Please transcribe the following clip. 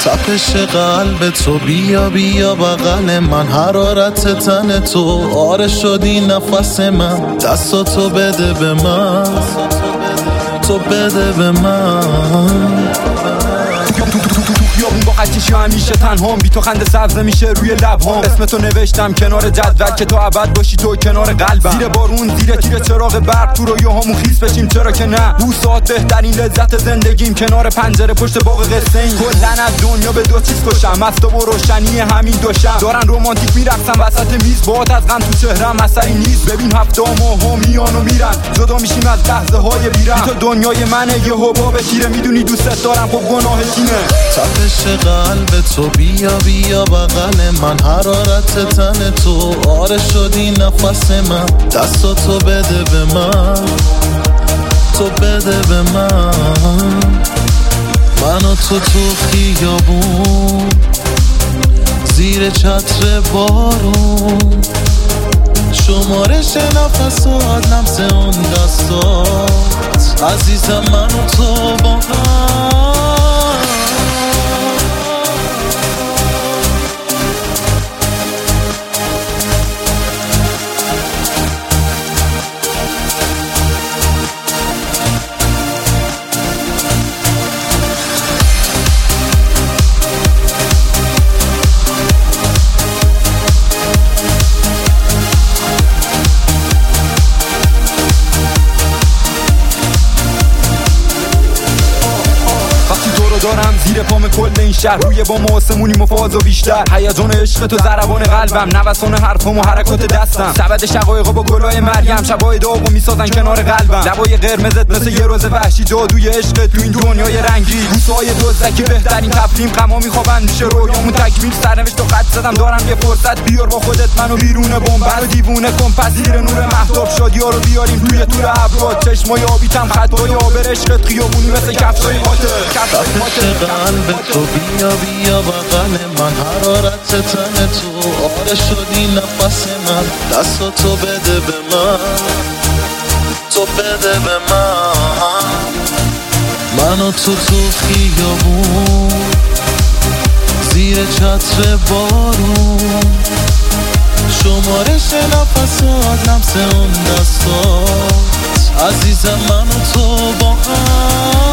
تپش قلب تو بیا بیا بغل من، حرارت تن تو آره شدی نفس من، دستاتو بده به من، تو بده به من. خیابون با خطکشی همیشه تنهام، بی تو خنده سبز میشه روی لبهام، اسم تو نوشتم کنار جدول که تو ابد باشی تو کنار قلبم، زیر بارون زیر تیر چراغ برق تو رویاهامون خیس بشیم چرا که نه، بوسات بهترین لذت زندگیم کنار پنجره پشت باغ قصه این، کلن از دنیا به دو چیز کشم، مست و روشنی همین دوشم، دارن رومانتیک میرقصن وسط میز، باد از غم تو چهرم اثری نیست، ببین هفته ماها میان و میرن، جدا میشیم از لحظه های بیرم، تو دنیای منه یه حباب تیره، میدونی دوست دارم خب گناه تینه. تپش قلب تو بیا بیا بغل من، حرارت تن تو آره شدی نفس من، دستاتو بده به من، تو بده به من. من و تو خیابون زیر چتر بارون، شمارش نفسات لمس اون دستات، عزیزم من و تو با هم. دارم زیر پام کل این شهر، روی بام آسمونی مفاز و بیشتر، هیجان عشق تو ضربان قلبم، نوسان حرفم و حرکات دستم، سبد شقایقا با گلای مریم، شبای داغو میسازن کنار قلبم، لبای قرمزت مثل یه روز وحشی، جادوی عشق تو این دنیای رنگی، بوسای دزدکی بهترین تفریم، غما میخوابن میشه رویامون تکمیل، سرنوشت و خط زدم دارم یه فرصت، بیار با خودت منو بیرون بمب رو دیوونه کن، پذیر نور مهتاب شادیا رو بیاریم توی طول ابرات، چشمای آبیتم خطای آبر عشقت خیابونی مثل کفشای خاطر. قلب تو بیا بیا بغل من، حرارت تن تو آره شدی نفس من، دستاتو بده به من، تو بده به من. من و تو خیابون زیر چتر بارون، شمارش نفسات لمس اون دستات، عزیزم من و تو با هم.